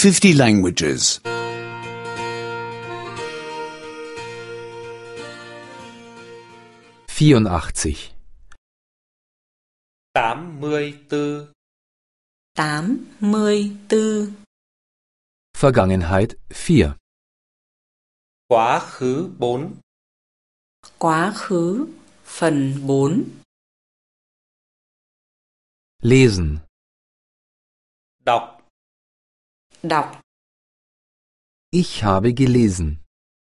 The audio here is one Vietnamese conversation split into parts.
50 languages. 84. 84. 84. Vergangenheit 4. Quá khứ 4. Quá khứ phần 4. Lesen. Đọc. Đọc. Ich habe gelesen.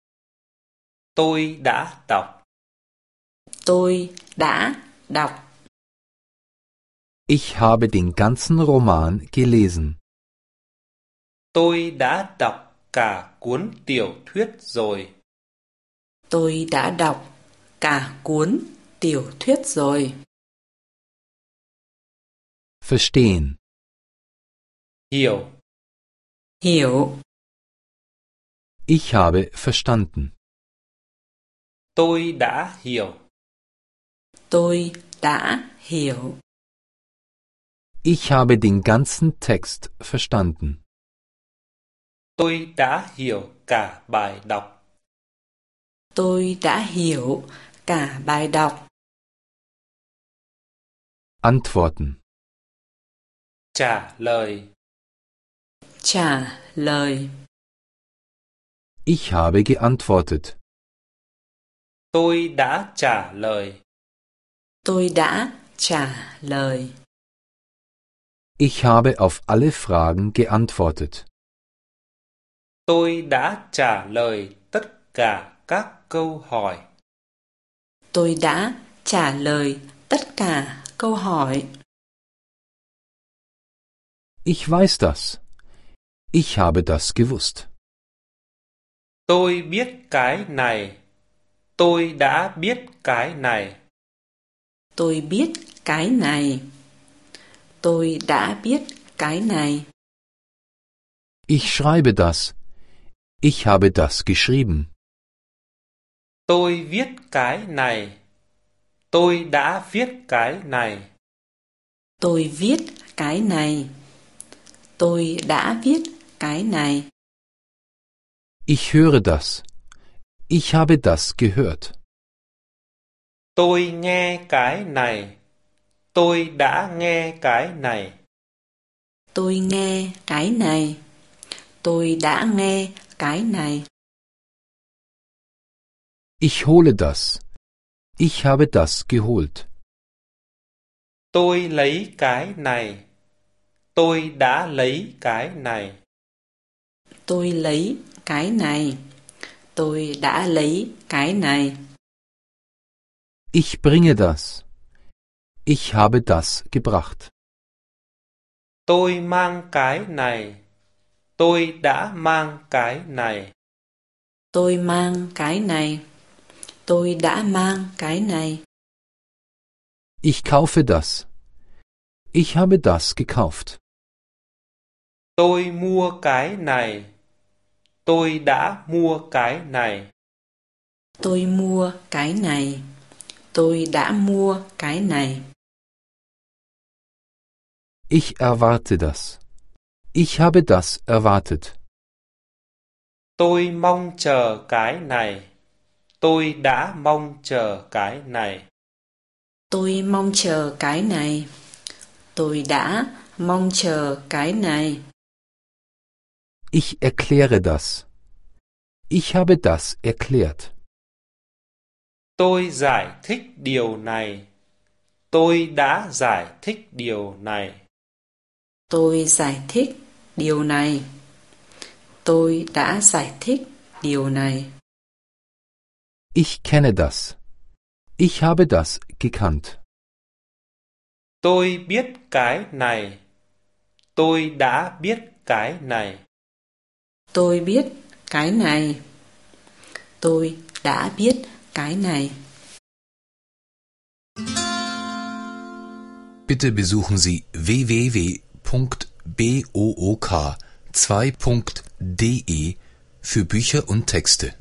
Tôi đã đọc. Tôi đã đọc. Ich habe den ganzen Roman gelesen. Tôi đã đọc cả cuốn tiểu thuyết rồi. Tôi đã đọc cả cuốn tiểu thuyết rồi. Verstehen. Hiểu. Hiểu. Ich habe verstanden. Tôi đã hiểu. Tôi đã hiểu. Ich habe den ganzen Text verstanden. Tôi đã hiểu cả bài đọc. Tôi đã hiểu cả bài đọc. Antworten. Trả lời. Trả lời. Ich habe geantwortet. Tôi đã trả lời. Tôi đã trả lời. Ich habe auf alle Fragen geantwortet. Tôi đã trả lời tất cả các câu hỏi. Tôi đã trả lời tất cả câu hỏi. Ich weiß das. Ich habe das gewusst. Tôi biết cái này. Tôi đã biết cái này. Tôi biết cái này. Tôi đã biết cái này. Ich schreibe das. Ich habe das geschrieben. Tôi viết cái này. Tôi đã viết cái này. Tôi viết cái này. Tôi đã viết cái này. Ich höre das. Ich habe das gehört. Tôi nghe cái này. Tôi đã nghe cái này. Tôi nghe cái này. Tôi đã nghe cái này. Ich hole das. Ich habe das geholt. Tôi lấy cái này. Tôi đã lấy cái này. Tôi lấy cái này. Tôi đã lấy cái này. Ich bringe das. Ich habe das gebracht. Tôi mang cái này. Tôi đã mang cái này. Tôi mang cái này. Tôi đã mang cái này. Ich kaufe das. Ich habe das gekauft. Tôi mua cái này. Tôi đã mua cái này. Tôi mua cái này. Tôi đã mua cái này. Ich erwarte das. Ich habe das erwartet. Tôi mong chờ cái này. Tôi đã mong chờ cái này. Tôi mong chờ cái này. Tôi đã mong chờ cái này. Ich erkläre das. Ich habe das erklärt. Tôi giải thích điều này. Tôi đã giải thích điều này. Tôi giải thích điều này. Tôi đã giải thích điều này. Ich kenne das. Ich habe das gekannt. Tôi biết cái này. Tôi đã biết cái này. Tôi biết cái này. Tôi đã biết cái này. Bitte besuchen Sie www.book2.de für Bücher und Texte.